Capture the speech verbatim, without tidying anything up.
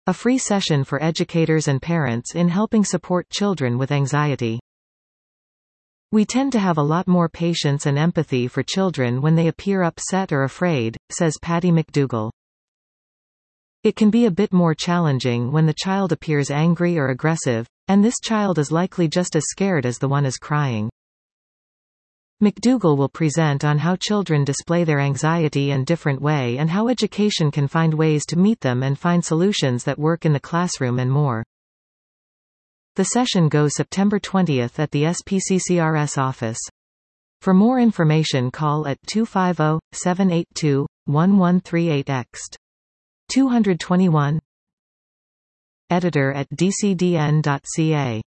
A free session for educators and parents in helping support children with anxiety. We tend to have a lot more patience and empathy for children when they appear upset or afraid, says Patty McDougall. It can be a bit more challenging when the child appears angry or aggressive, and this child is likely just as scared as the one is crying. McDougall will present on how children display their anxiety in different way and how education can find ways to meet them and find solutions that work in the classroom and more. The session goes September twentieth at the S P C C R S office. For more information call at two five zero, seven eight two, one one three eight text two two one. Editor at d c d n dot c a